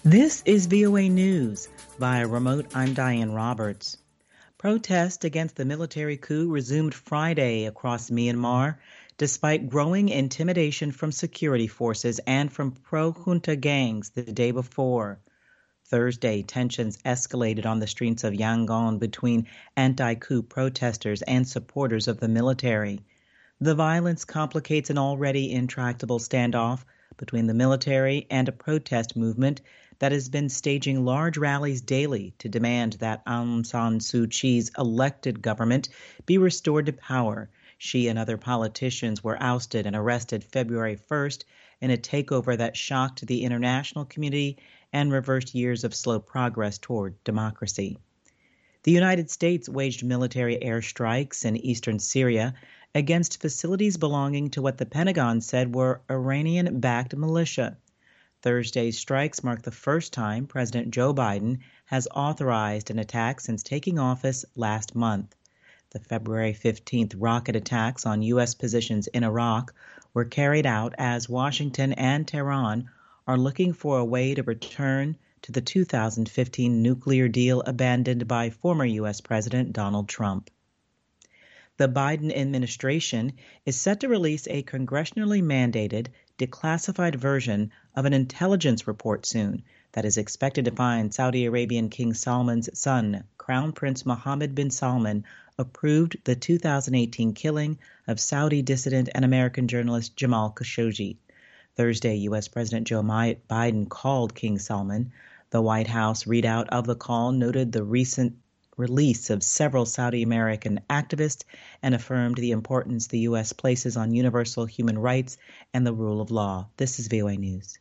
This is VOA News. Via remote, I'm Diane Roberts. Protest against the military coup resumed Friday across Myanmar, despite growing intimidation from security forces and from pro-junta gangs the day before. Thursday, tensions escalated on the streets of Yangon between anti-coup protesters and supporters of the military. The violence complicates an already intractable standoff between the military and a protest movement that has been staging large rallies daily to demand that Aung San Suu Kyi's elected government be restored to power. She and other politicians were ousted and arrested February 1st in a takeover that shocked the international community and reversed years of slow progress toward democracy. The United States waged military airstrikes in eastern Syria against facilities belonging to what the Pentagon said were Iranian-backed militia. Thursday's strikes mark the first time President Joe Biden has authorized an attack since taking office last month. The February 15th rocket attacks on U.S. positions in Iraq were carried out as Washington and Tehran are looking for a way to return to the 2015 nuclear deal abandoned by former U.S. President Donald Trump. The Biden administration is set to release a congressionally mandated, declassified version of an intelligence report soon that is expected to find Saudi Arabian King Salman's son, Crown Prince Mohammed bin Salman, approved the 2018 killing of Saudi dissident and American journalist Jamal Khashoggi. Thursday, U.S. President Joe Biden called King Salman. The White House readout of the call noted the recent release of several Saudi American activists and affirmed the importance the U.S. places on universal human rights and the rule of law. This is VOA News.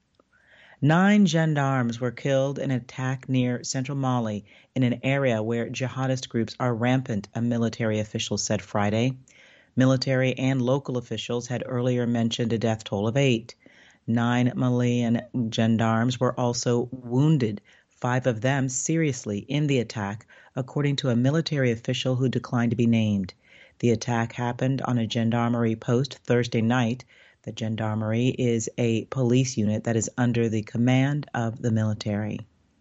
9 gendarmes were killed in an attack near central Mali in an area where jihadist groups are rampant, a military official said Friday. Military and local officials had earlier mentioned a death toll of 8. 9 Malian gendarmes were also wounded, 5 of them seriously, in the attack, according to a military official who declined to be named. The attack happened on a gendarmerie post Thursday night. The gendarmerie is a police unit that is under the command of the military.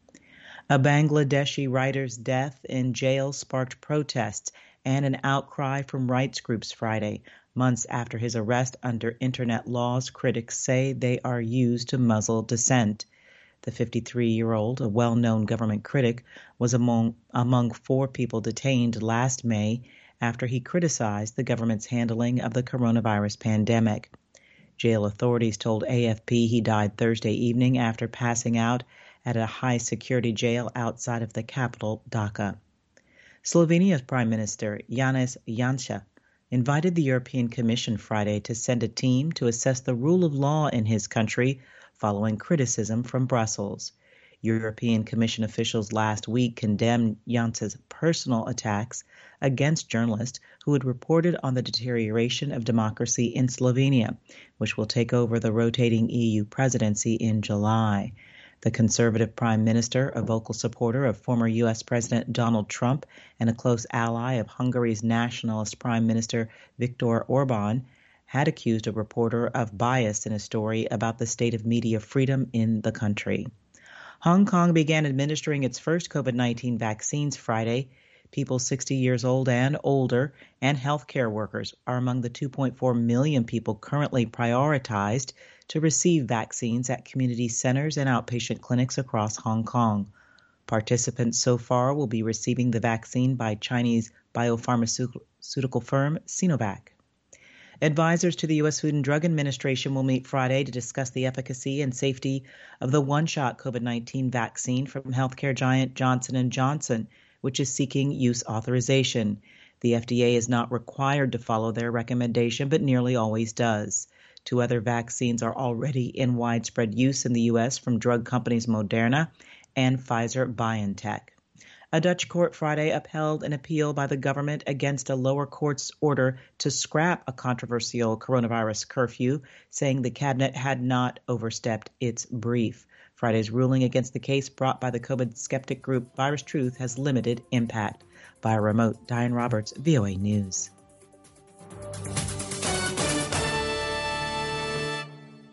A Bangladeshi writer's death in jail sparked protests and an outcry from rights groups Friday, months after his arrest under internet laws critics say they are used to muzzle dissent. The 53-year-old, a well-known government critic, was among 4 people detained last May after he criticized the government's handling of the coronavirus pandemic. Jail authorities told AFP he died Thursday evening after passing out at a high-security jail outside of the capital, Dhaka. Slovenia's Prime Minister, Janez Janša, invited the European Commission Friday to send a team to assess the rule of law in his country following criticism from Brussels. European Commission officials last week condemned Janša's personal attacks against journalists who had reported on the deterioration of democracy in Slovenia, which will take over the rotating EU presidency in July. The conservative prime minister, a vocal supporter of former U.S. President Donald Trump and a close ally of Hungary's nationalist prime minister Viktor Orban, had accused a reporter of bias in a story about the state of media freedom in the country. Hong Kong began administering its first COVID-19 vaccines Friday. People 60 years old and older and healthcare workers are among the 2.4 million people currently prioritized to receive vaccines at community centers and outpatient clinics across Hong Kong. Participants so far will be receiving the vaccine by Chinese biopharmaceutical firm Sinovac. Advisors to the U.S. Food and Drug Administration will meet Friday to discuss the efficacy and safety of the one-shot COVID-19 vaccine from healthcare giant Johnson & Johnson, which is seeking use authorization. The FDA is not required to follow their recommendation, but nearly always does. 2 other vaccines are already in widespread use in the U.S. from drug companies Moderna and Pfizer-BioNTech. A Dutch court Friday upheld an appeal by the government against a lower court's order to scrap a controversial coronavirus curfew, saying the cabinet had not overstepped its brief. Friday's ruling against the case brought by the COVID skeptic group Virus Truth has limited impact. Via remote, Diane Roberts, VOA News.